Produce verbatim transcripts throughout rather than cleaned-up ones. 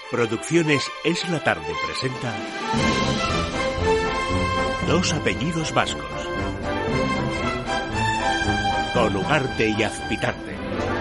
Producciones Es la Tarde presenta Dos apellidos vascos, con Ugarte y Azpitarte.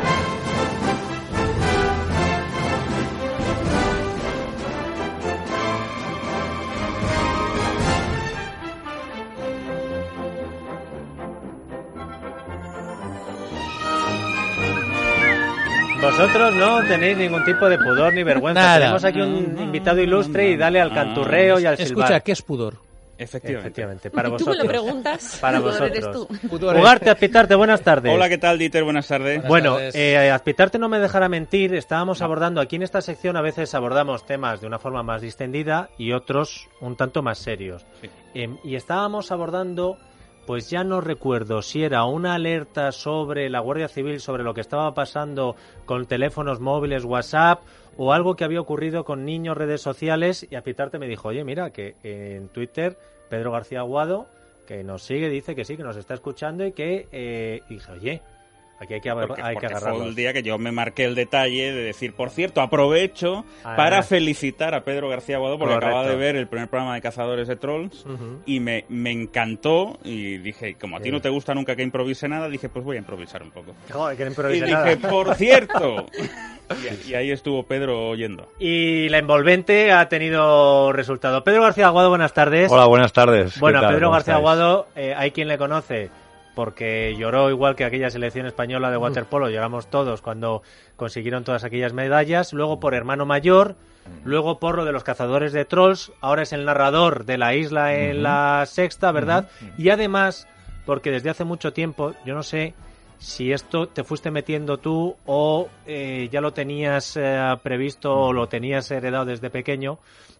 Vosotros no tenéis ningún tipo de pudor ni vergüenza. Nada. Tenemos aquí un no, invitado ilustre no, y dale al canturreo y al silbar. Escucha, ¿qué es pudor? Efectivamente. Efectivamente. Para ¿Tú vosotros. me lo preguntas? Para Pudor vosotros. eres tú. Ugarte, Azpitarte, buenas tardes. Hola, ¿qué tal, Dieter? Buenas tardes. Buenas bueno, tardes. Eh, Azpitarte no me dejará mentir. Estábamos no. abordando aquí en esta sección, a veces abordamos temas de una forma más distendida y otros un tanto más serios. Sí. Eh, y estábamos abordando... Pues ya no recuerdo si era una alerta sobre la Guardia Civil, sobre lo que estaba pasando con teléfonos móviles, WhatsApp, o algo que había ocurrido con niños, redes sociales, y Azpitarte me dijo, oye, mira, que en Twitter Pedro García Aguado, que nos sigue, dice que sí, que nos está escuchando y que... Eh, y dije, oye... Aquí hay que, porque, hay porque que agarrarlos. Fue el día que yo me marqué el detalle de decir, por cierto, aprovecho ah, para felicitar a Pedro García Aguado porque correcto. Acaba de ver el primer programa de Cazadores de Trolls uh-huh. y me, me encantó y dije, como a ti sí. no te gusta nunca que improvise nada, dije, pues voy a improvisar un poco. Joder, que no improvise y nada. dije, por cierto. y, y ahí estuvo Pedro oyendo. Y la envolvente ha tenido resultado. Pedro García Aguado, buenas tardes. Hola, buenas tardes. Bueno, Pedro García estáis? Aguado, eh, hay quien le conoce porque lloró igual que aquella selección española de waterpolo, llegamos todos cuando consiguieron todas aquellas medallas, luego por Hermano Mayor, luego por lo de los Cazadores de Trolls, ahora es el narrador de La Isla en uh-huh. La Sexta, ¿verdad? Uh-huh. Y además, porque desde hace mucho tiempo, yo no sé si esto te fuiste metiendo tú o eh, ya lo tenías eh, previsto uh-huh. o lo tenías heredado desde pequeño,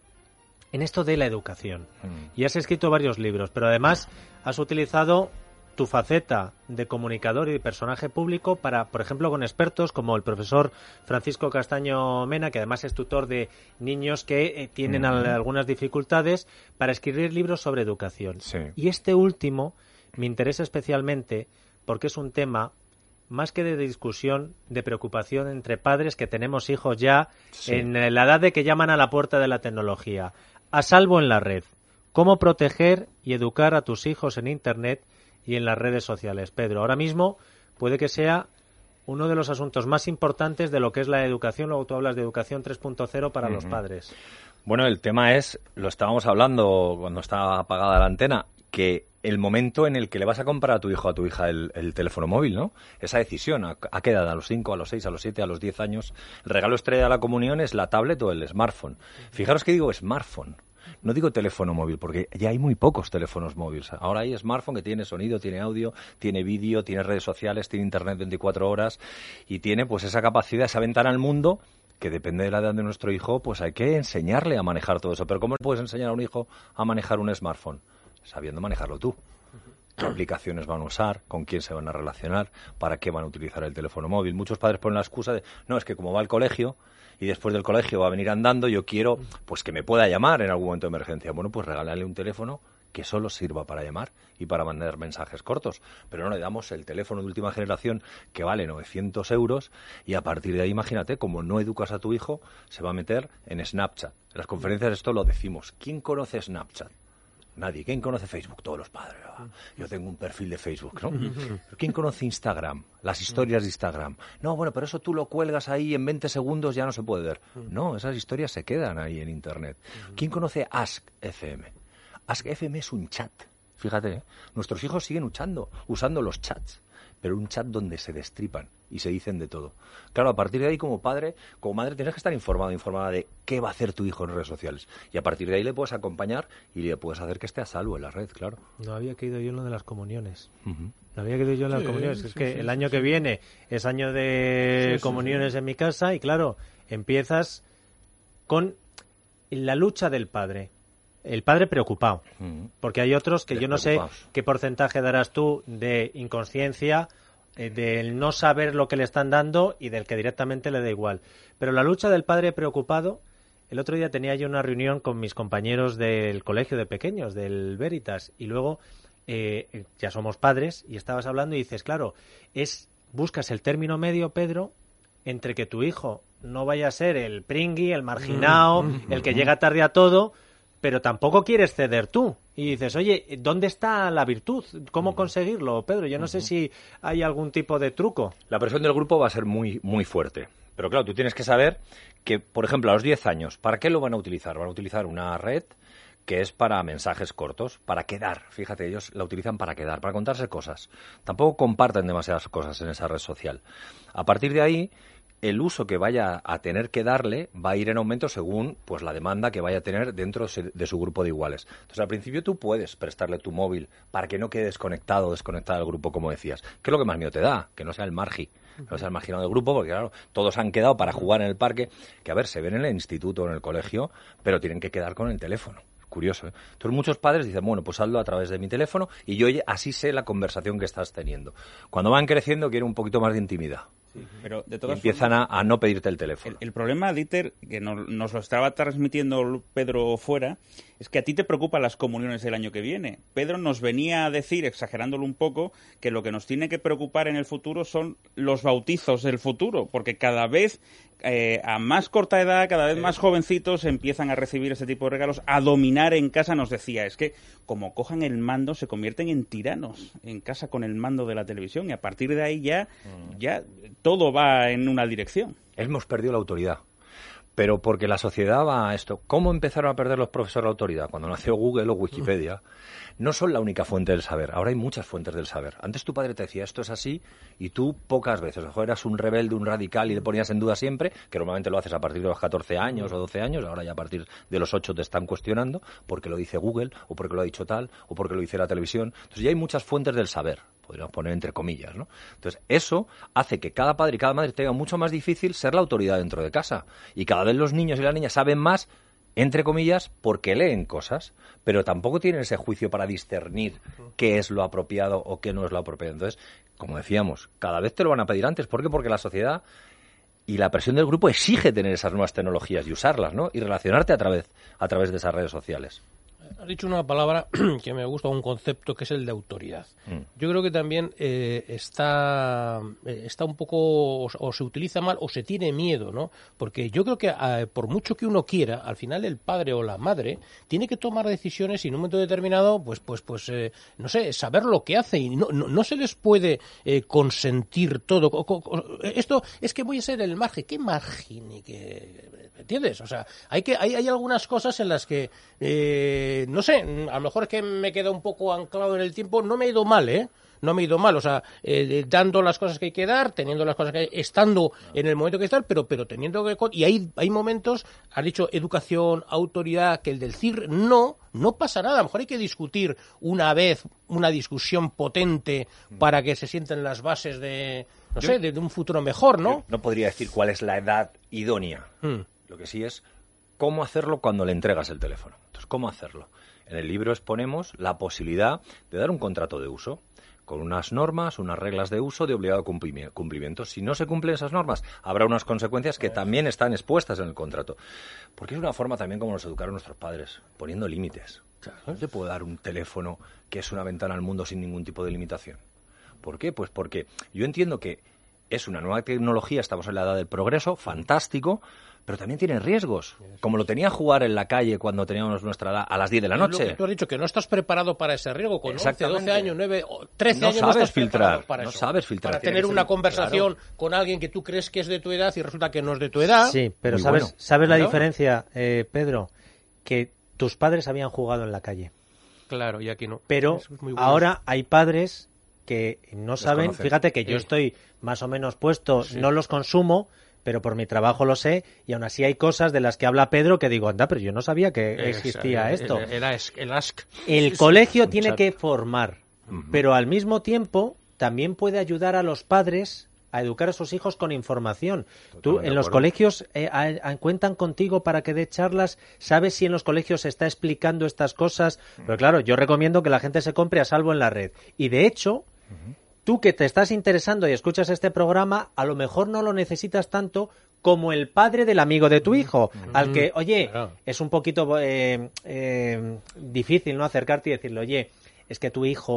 en esto de la educación. Uh-huh. Y has escrito varios libros, pero además has utilizado tu faceta de comunicador y de personaje público para, por ejemplo, con expertos como el profesor Francisco Castaño Mena, que además es tutor de niños que eh, tienen uh-huh. a, algunas dificultades, para escribir libros sobre educación. Sí. Y este último me interesa especialmente porque es un tema más que de discusión, de preocupación entre padres que tenemos hijos ya sí. en la edad de que llaman a la puerta de la tecnología. A salvo en la red. ¿Cómo proteger y educar a tus hijos en Internet y en las redes sociales? Pedro, ahora mismo puede que sea uno de los asuntos más importantes de lo que es la educación. Luego tú hablas de educación tres punto cero para uh-huh. los padres. Bueno, el tema es, lo estábamos hablando cuando estaba apagada la antena, que el momento en el que le vas a comprar a tu hijo o a tu hija el, el teléfono móvil, ¿no? Esa decisión, ¿a, a qué edad? ¿A los cinco, a los seis, a los siete, a los diez años? El regalo estrella de la comunión es la tablet o el smartphone. Fijaros que digo smartphone. No digo teléfono móvil, porque ya hay muy pocos teléfonos móviles. Ahora hay smartphone que tiene sonido, tiene audio, tiene vídeo, tiene redes sociales, tiene internet veinticuatro horas y tiene pues esa capacidad, esa ventana al mundo que depende de la edad de nuestro hijo, pues hay que enseñarle a manejar todo eso. Pero ¿cómo le puedes enseñar a un hijo a manejar un smartphone? Sabiendo manejarlo tú. ¿Qué aplicaciones van a usar? ¿Con quién se van a relacionar? ¿Para qué van a utilizar el teléfono móvil? Muchos padres ponen la excusa de, no, es que como va al colegio y después del colegio va a venir andando, yo quiero pues que me pueda llamar en algún momento de emergencia. Bueno, pues regálale un teléfono que solo sirva para llamar y para mandar mensajes cortos. Pero no le damos el teléfono de última generación que vale novecientos euros y a partir de ahí, imagínate, como no educas a tu hijo, se va a meter en Snapchat. En las conferencias esto lo decimos. ¿Quién conoce Snapchat? Nadie. ¿Quién conoce Facebook? Todos los padres. Yo tengo un perfil de Facebook, ¿no? ¿Pero quién conoce Instagram? Las historias de Instagram. No, bueno, pero eso tú lo cuelgas ahí en veinte segundos ya no se puede ver. No, esas historias se quedan ahí en Internet. ¿Quién conoce Ask F M? Ask F M es un chat. Fíjate, ¿eh? Nuestros hijos siguen usando, usando los chats, pero un chat donde se destripan y se dicen de todo. Claro, a partir de ahí, como padre, como madre, tienes que estar informado, informada de qué va a hacer tu hijo en redes sociales. Y a partir de ahí le puedes acompañar y le puedes hacer que esté a salvo en la red, claro. No había caído yo en lo de las comuniones. Uh-huh. No había caído yo en las sí, comuniones. Sí, es que sí, el año sí, que viene es año de sí, comuniones sí, sí. en mi casa y, claro, empiezas con la lucha del padre. El padre preocupado. Uh-huh. Porque hay otros que yo no sé qué porcentaje darás tú de inconsciencia, del no saber lo que le están dando y del que directamente le da igual. Pero la lucha del padre preocupado, el otro día tenía yo una reunión con mis compañeros del colegio de pequeños, del Veritas, y luego eh, ya somos padres y estabas hablando y dices, claro, es buscas el término medio, Pedro, entre que tu hijo no vaya a ser el pringui, el marginado, el que llega tarde a todo, pero tampoco quieres ceder tú. Y dices, oye, ¿dónde está la virtud? ¿Cómo conseguirlo, Pedro? Yo no sé si hay algún tipo de truco. La presión del grupo va a ser muy, muy fuerte. Pero claro, tú tienes que saber que, por ejemplo, a los diez años, ¿para qué lo van a utilizar? Van a utilizar una red que es para mensajes cortos, para quedar. Fíjate, ellos la utilizan para quedar, para contarse cosas. Tampoco comparten demasiadas cosas en esa red social. A partir de ahí, el uso que vaya a tener que darle va a ir en aumento según pues la demanda que vaya a tener dentro de su grupo de iguales. Entonces, al principio tú puedes prestarle tu móvil para que no quede desconectado o desconectado del grupo, como decías. ¿Qué es lo que más miedo te da? Que no sea el margi, que no sea el marginado del grupo, porque claro, todos han quedado para jugar en el parque, que a ver, se ven en el instituto o en el colegio, pero tienen que quedar con el teléfono. Curioso, ¿eh? Entonces muchos padres dicen, bueno, pues hazlo a través de mi teléfono y yo así sé la conversación que estás teniendo. Cuando van creciendo quieren un poquito más de intimidad. Sí, pero de todas y empiezan formas, a, a no pedirte el teléfono. El, el problema, Dieter, que nos, nos lo estaba transmitiendo Pedro fuera, es que a ti te preocupan las comuniones del año que viene. Pedro nos venía a decir, exagerándolo un poco, que lo que nos tiene que preocupar en el futuro son los bautizos del futuro, porque cada vez eh, a más corta edad, cada vez más jovencitos empiezan a recibir ese tipo de regalos, a dominar en casa. Nos decía, es que como cojan el mando se convierten en tiranos en casa con el mando de la televisión, y a partir de ahí ya, ya todo va en una dirección. Hemos perdido la autoridad. Pero porque la sociedad va a esto. ¿Cómo empezaron a perder los profesores la autoridad? Cuando nació Google o Wikipedia. No son la única fuente del saber. Ahora hay muchas fuentes del saber. Antes tu padre te decía esto es así y tú pocas veces. O eras un rebelde, un radical y le ponías en duda siempre, que normalmente lo haces a partir de los catorce años o doce años. Ahora ya a partir de los ocho te están cuestionando porque lo dice Google o porque lo ha dicho tal o porque lo dice la televisión. Entonces ya hay muchas fuentes del saber. Podríamos poner entre comillas, ¿no? Entonces, eso hace que cada padre y cada madre tenga mucho más difícil ser la autoridad dentro de casa. Y cada vez los niños y las niñas saben más, entre comillas, porque leen cosas, pero tampoco tienen ese juicio para discernir qué es lo apropiado o qué no es lo apropiado. Entonces, como decíamos, cada vez te lo van a pedir antes. ¿Por qué? Porque la sociedad y la presión del grupo exige tener esas nuevas tecnologías y usarlas, ¿no? Y relacionarte a través, a través de esas redes sociales. Has dicho una palabra que me gusta, un concepto que es el de autoridad. Mm. Yo creo que también eh, está, eh, está un poco, o, o se utiliza mal, o se tiene miedo, ¿no? Porque yo creo que eh, por mucho que uno quiera, al final el padre o la madre tiene que tomar decisiones y en un momento determinado, pues, pues, pues, eh, no sé, saber lo que hace y no, no, no se les puede eh, consentir todo. Esto es que voy a ser el margen. ¿Qué margen? ¿Qué, ¿entiendes? O sea, hay que, hay, hay algunas cosas en las que eh, no sé, a lo mejor es que me queda un poco anclado en el tiempo, no me ha ido mal, ¿eh? No me ha ido mal, o sea, eh, dando las cosas que hay que dar, teniendo las cosas que hay, estando en el momento que estar, pero pero teniendo que... Y hay, hay momentos, has dicho educación, autoridad, que el del C I R no, no pasa nada. A lo mejor hay que discutir una vez, una discusión potente para que se sienten las bases de, no sé, de, de un futuro mejor, ¿no? No podría decir cuál es la edad idónea. Hmm. Lo que sí es cómo hacerlo cuando le entregas el teléfono. Entonces, ¿cómo hacerlo? En el libro exponemos la posibilidad de dar un contrato de uso con unas normas, unas reglas de uso de obligado cumplimiento. Si no se cumplen esas normas, habrá unas consecuencias que también están expuestas en el contrato. Porque es una forma también como nos educaron nuestros padres, poniendo límites. No te puedo dar un teléfono que es una ventana al mundo sin ningún tipo de limitación. ¿Por qué? Pues porque yo entiendo que es una nueva tecnología, estamos en la edad del progreso, fantástico, pero también tiene riesgos, como lo tenía jugar en la calle cuando teníamos nuestra edad a las diez de la noche. Lo que tú has dicho, que no estás preparado para ese riesgo, con once, doce años, nueve, trece no años sabes no estás filtrar, para no eso. sabes filtrar. Para tener una conversación claro. con alguien que tú crees que es de tu edad y resulta que no es de tu edad. Sí, pero Muy ¿sabes, bueno. ¿sabes la ¿Claro? diferencia, eh, Pedro? Que tus padres habían jugado en la calle. Claro, y aquí no. Pero bueno. Ahora hay padres que no saben, fíjate que yo sí. estoy más o menos puesto, sí. no los consumo, pero por mi trabajo lo sé, y aún así hay cosas de las que habla Pedro que digo, anda, pero yo no sabía que existía es, esto. El, el, el, el, ask. el colegio sí, tiene que formar, uh-huh. pero al mismo tiempo también puede ayudar a los padres a educar a sus hijos con información. Totalmente Tú en los colegios eh, a, a, cuentan contigo para que dé charlas, ¿sabes si en los colegios se está explicando estas cosas? Uh-huh. Pero claro, yo recomiendo que la gente se compre A Salvo en la Red. Y de hecho, uh-huh. tú que te estás interesando y escuchas este programa, a lo mejor no lo necesitas tanto como el padre del amigo de tu hijo, uh-huh. al que, oye, claro. es un poquito eh, eh, difícil no acercarte y decirle, oye, es que tu hijo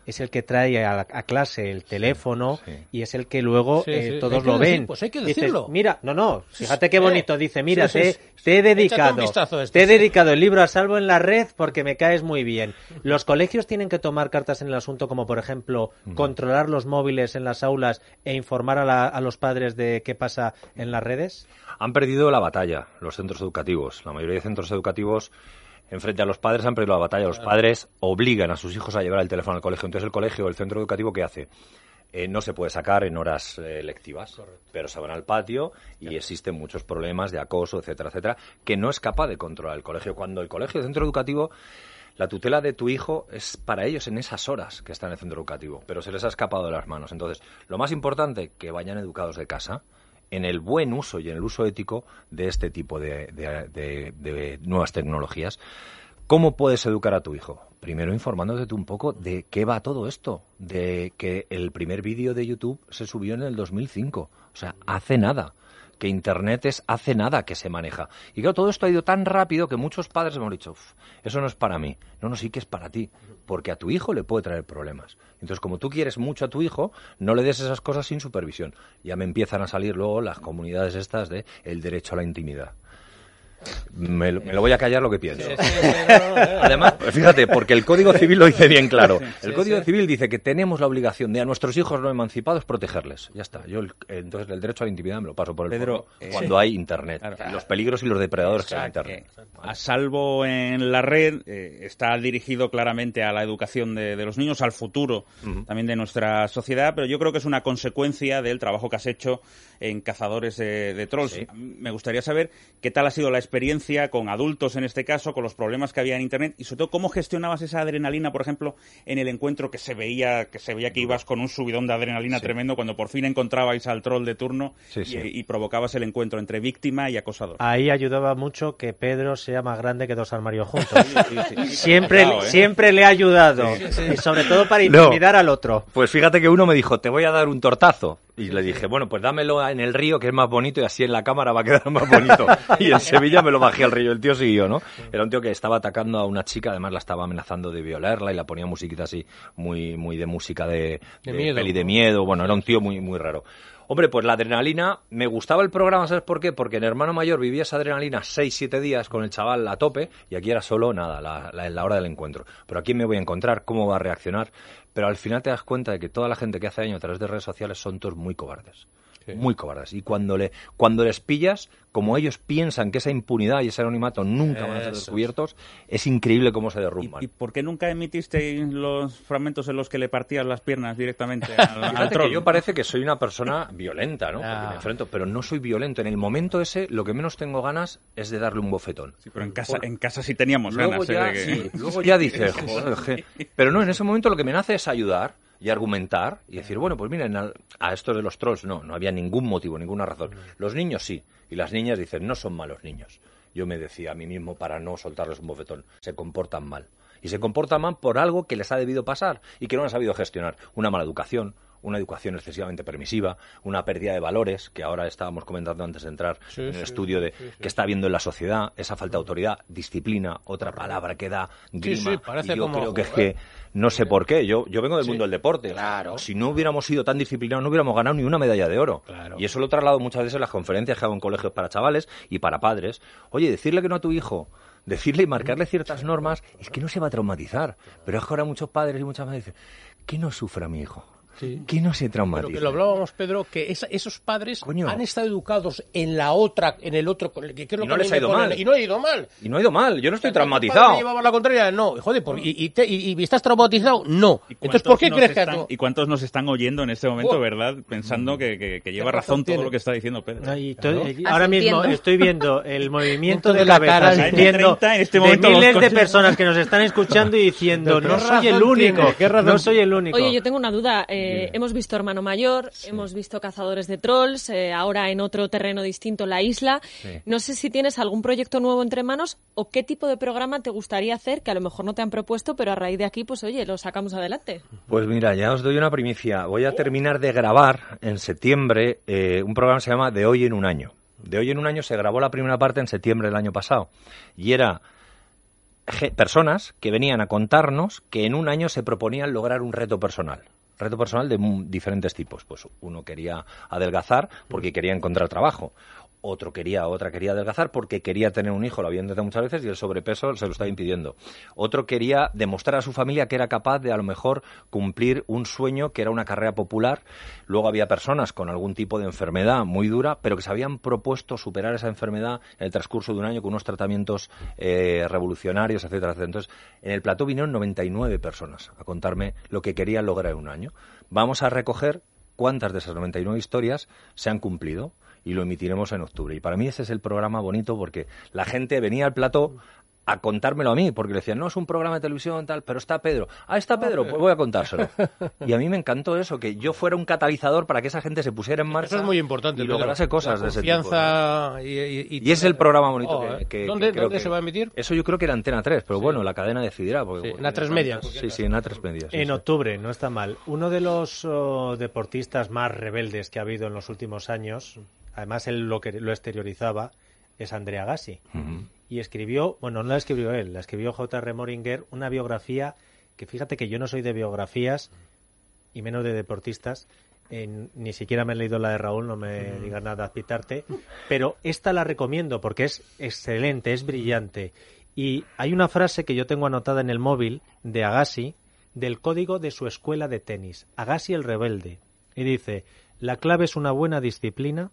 es el que trae a, a clase el teléfono sí, sí. y es el que luego sí, eh, sí. todos lo ven. Decir, pues hay que decirlo. Dices, mira, no, no, fíjate qué bonito, dice, mira, sí, sí, te, sí. te he dedicado, este, te he sí. dedicado el libro A Salvo en la Red porque me caes muy bien. Los colegios tienen que tomar cartas en el asunto, como por ejemplo, uh-huh. controlar los móviles en las aulas e informar a, la, a los padres de qué pasa en las redes. Han perdido la batalla los centros educativos. La mayoría de centros educativos en frente a los padres han perdido la batalla. Los padres obligan a sus hijos a llevar el teléfono al colegio. Entonces el colegio o el centro educativo, ¿qué hace? Eh, no se puede sacar en horas eh, lectivas, correcto. Pero se van al patio y claro. existen muchos problemas de acoso, etcétera, etcétera, que no es capaz de controlar el colegio. Cuando el colegio, el centro educativo, la tutela de tu hijo es para ellos en esas horas que está en el centro educativo, pero se les ha escapado de las manos. Entonces, lo más importante, que vayan educados de casa en el buen uso y en el uso ético de este tipo de, de, de, de nuevas tecnologías. ¿Cómo puedes educar a tu hijo? Primero informándote tú un poco de qué va todo esto, de que el primer vídeo de YouTube se subió en el dos mil cinco, o sea, hace nada, que Internet es hace nada que se maneja. Y claro, todo esto ha ido tan rápido que muchos padres hemos dicho, eso no es para mí, no, no, sí que es para ti, porque a tu hijo le puede traer problemas. Entonces, como tú quieres mucho a tu hijo, no le des esas cosas sin supervisión. Ya me empiezan a salir luego las comunidades estas de el derecho a la intimidad. Me lo, me lo voy a callar lo que pienso. Sí, sí, pero, eh. Además, fíjate, porque el Código Civil lo dice bien claro. El Código sí, sí. Civil dice que tenemos la obligación de a nuestros hijos no emancipados protegerles. Ya está. Yo el, entonces el derecho a la intimidad me lo paso por el Pedro, forro eh, cuando hay Internet. Claro, claro. Los peligros y los depredadores que hay en Internet. Eh, a Salvo en la Red eh, está dirigido claramente a la educación de, de los niños, al futuro uh-huh. también de nuestra sociedad, pero yo creo que es una consecuencia del trabajo que has hecho en Cazadores de, de Trolls. Sí. Me gustaría saber qué tal ha sido la experiencia con adultos en este caso, con los problemas que había en Internet y sobre todo cómo gestionabas esa adrenalina, por ejemplo, en el encuentro que se veía que se veía que ibas con un subidón de adrenalina sí. tremendo cuando por fin encontrabais al troll de turno sí, sí. Y, y provocabas el encuentro entre víctima y acosador. Ahí ayudaba mucho que Pedro sea más grande que dos armarios juntos. Sí, sí, sí. Siempre, claro, ¿eh? siempre le ha ayudado sí, sí. y sobre todo para intimidar no. al otro. Pues fíjate que uno me dijo, te voy a dar un tortazo. Y le dije, bueno, pues dámelo en el río, que es más bonito, y así en la cámara va a quedar más bonito. Y en Sevilla me lo bajé al río. El tío siguió, ¿no? Era un tío que estaba atacando a una chica, además la estaba amenazando de violarla y la ponía musiquita así, muy muy de música de, de, de miedo. Peli de miedo. Bueno, era un tío muy muy raro. Hombre, pues la adrenalina, me gustaba el programa, ¿sabes por qué? Porque en Hermano Mayor vivía esa adrenalina seis, siete días con el chaval a tope y aquí era solo, nada, la, la, la hora del encuentro. Pero ¿a quién me voy a encontrar? ¿Cómo va a reaccionar? Pero al final te das cuenta de que toda la gente que hace daño a través de redes sociales son todos muy cobardes. Sí. Muy cobardes. Y cuando le cuando les pillas, como ellos piensan que esa impunidad y ese anonimato nunca van a ser descubiertos, es increíble cómo se derrumban. ¿Y, y por qué nunca emitiste los fragmentos en los que le partías las piernas directamente al, al troll? Que yo parece que soy una persona violenta, ¿no? Ah. Porque me enfrento, pero no soy violento. En el momento ese, lo que menos tengo ganas es de darle un bofetón. Sí, pero en casa, por... en casa sí teníamos luego ganas. Ya, ¿eh? De que... sí, luego ya dices, joder, pero no, en ese momento lo que me nace es ayudar y argumentar y decir, bueno, pues miren, a, a estos de los trolls no, no había ningún motivo, ninguna razón. Los niños sí, y las niñas dicen, no son malos niños. Yo me decía a mí mismo para no soltarles un bofetón, se comportan mal. Y se comportan mal por algo que les ha debido pasar y que no han sabido gestionar. Una mala educación, una educación excesivamente permisiva, una pérdida de valores, que ahora estábamos comentando antes de entrar sí, en el sí, estudio de sí, sí. que está habiendo en la sociedad, esa falta de autoridad, disciplina, otra palabra que da grima, sí, sí, parece y yo como creo que es que no sé por qué, yo yo vengo del sí. mundo del deporte, claro. Si no hubiéramos sido tan disciplinados no hubiéramos ganado ni una medalla de oro, claro. Y eso lo he trasladado muchas veces en las conferencias que hago en colegios para chavales y para padres. Oye, decirle que no a tu hijo, decirle y marcarle ciertas normas, es que no se va a traumatizar, pero es que ahora muchos padres y muchas madres dicen, que no sufra mi hijo. Sí. Que no se traumatiza. Pero que lo hablábamos, Pedro, que esa, esos padres Coño. han estado educados en la otra, en el otro, que, que es lo y no que les ha ido ponen, mal. Y no ha ido mal. Y no ha ido mal, yo no estoy traumatizado. Llevamos la contraria, no, joder, por, y, y, te, y, y estás traumatizado, no. Entonces, ¿por qué crees están, que tú? ¿Y cuántos nos están oyendo en este momento, oh. verdad? Pensando que, que, que lleva razón todo lo que está diciendo Pedro. No, y to, ¿no? Ahora mismo estoy viendo el movimiento de la cabezas cara, entiendo, en este de miles los... de personas que nos están escuchando y diciendo, no soy el único, no soy el único. Oye, yo tengo una duda. Eh, hemos visto Hermano Mayor, sí. hemos visto Cazadores de Trolls, eh, ahora en otro terreno distinto, La Isla. Sí. No sé si tienes algún proyecto nuevo entre manos o qué tipo de programa te gustaría hacer, que a lo mejor no te han propuesto, pero a raíz de aquí, pues oye, lo sacamos adelante. Pues mira, ya os doy una primicia. Voy a terminar de grabar en septiembre eh, un programa que se llama De Hoy en un Año. De Hoy en un Año se grabó la primera parte en septiembre del año pasado y era personas que venían a contarnos que en un año se proponían lograr un reto personal. Reto personal de diferentes tipos. Pues uno quería adelgazar porque quería encontrar trabajo. Otro quería, otra quería adelgazar porque quería tener un hijo, lo habían intentado muchas veces y el sobrepeso se lo estaba impidiendo. Otro quería demostrar a su familia que era capaz de a lo mejor cumplir un sueño que era una carrera popular. Luego había personas con algún tipo de enfermedad muy dura, pero que se habían propuesto superar esa enfermedad en el transcurso de un año con unos tratamientos eh, revolucionarios, etcétera, etcétera. Entonces, en el plató vinieron noventa y nueve personas a contarme lo que querían lograr en un año. Vamos a recoger cuántas de esas noventa y nueve historias se han cumplido y lo emitiremos en octubre. Y para mí ese es el programa bonito porque la gente venía al plató a contármelo a mí, porque le decían, no, es un programa de televisión tal, pero está Pedro. Ah, está Pedro, pues voy a contárselo. Y a mí me encantó eso, que yo fuera un catalizador para que esa gente se pusiera en marcha. Eso es muy importante. Y lograse cosas de ese tipo. ¿No? Y, y, y, y es el programa bonito oh, que, que... ¿Dónde, que ¿dónde que, se va a emitir? Eso yo creo que era Antena tres, pero sí. Bueno, la cadena decidirá. Porque, sí, en A tres Media. Sí, sí, en A tres Media. Sí, en sí. octubre, no está mal. Uno de los oh, deportistas más rebeldes que ha habido en los últimos años, además él lo, que, lo exteriorizaba, es André Agassi. Uh-huh. Y escribió, bueno, no la escribió él, la escribió J R Moringer, una biografía que fíjate que yo no soy de biografías y menos de deportistas, en, ni siquiera me he leído la de Raúl, no me digas nada a pitarte, pero esta la recomiendo porque es excelente, es brillante. Y hay una frase que yo tengo anotada en el móvil de Agassi, del código de su escuela de tenis, Agassi el rebelde, y dice, la clave es una buena disciplina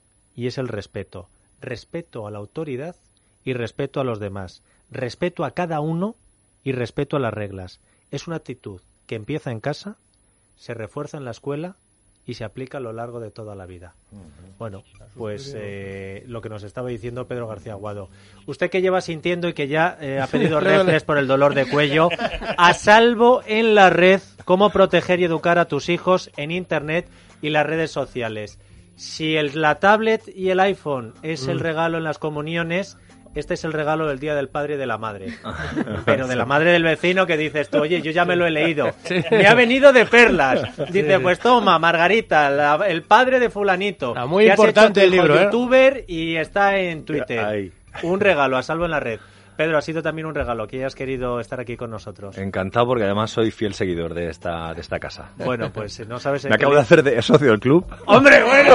y es el respeto. Respeto a la autoridad y respeto a los demás. Respeto a cada uno y respeto a las reglas. Es una actitud que empieza en casa, se refuerza en la escuela y se aplica a lo largo de toda la vida. Bueno, pues eh, lo que nos estaba diciendo Pedro García Aguado. Usted que lleva sintiendo y que ya eh, ha pedido refres por el dolor de cuello, a salvo en la red, cómo proteger y educar a tus hijos en Internet y las redes sociales. Si el, la tablet y el iPhone es mm. el regalo en las comuniones, este es el regalo del Día del Padre y de la Madre. Pero de la madre del vecino que dices tú, oye, yo ya me lo he leído. Sí. Me ha venido de perlas. Dice, sí. Pues toma, Margarita, la, el padre de fulanito. Ah, muy importante el libro, ¿eh? Youtuber y está en Twitter. Ay. Un regalo a salvo en la red. Pedro, ha sido también un regalo que hayas querido estar aquí con nosotros. Encantado porque además soy fiel seguidor de esta de esta casa. Bueno, pues no sabes... Me acabo de hacer de socio del club. ¡Hombre, bueno,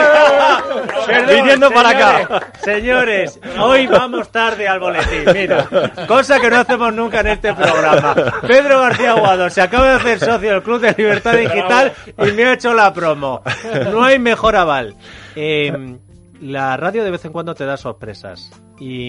bueno! Perdón, viniendo para acá. Señores, hoy vamos tarde al boletín. Mira, cosa que no hacemos nunca en este programa. Pedro García Aguado se acaba de hacer socio del Club de Libertad Digital y me ha hecho la promo. No hay mejor aval. Eh, la radio de vez en cuando te da sorpresas. Y...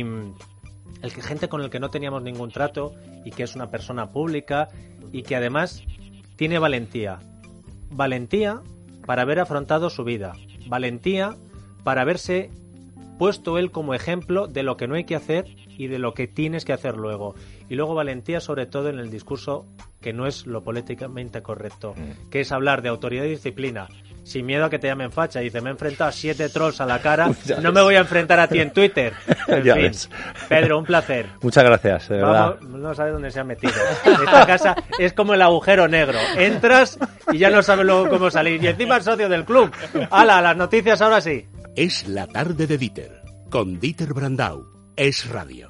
el que gente con el que no teníamos ningún trato y que es una persona pública y que además tiene valentía. Valentía para haber afrontado su vida. Valentía para haberse puesto él como ejemplo de lo que no hay que hacer y de lo que tienes que hacer luego. Y luego valentía sobre todo en el discurso que no es lo políticamente correcto, mm. que es hablar de autoridad y disciplina. Sin miedo a que te llamen facha. Dice, me he enfrentado a siete trolls a la cara, no me voy a enfrentar a ti en Twitter. En ya fin, ves. Pedro, un placer. Muchas gracias, de verdad. Vamos, no sabes dónde se ha metido. Esta casa es como el agujero negro. Entras y ya no sabes luego cómo salir. Y encima es socio del club. ¡Hala, las noticias ahora sí! Es la tarde de Dieter, con Dieter Brandau. Es radio.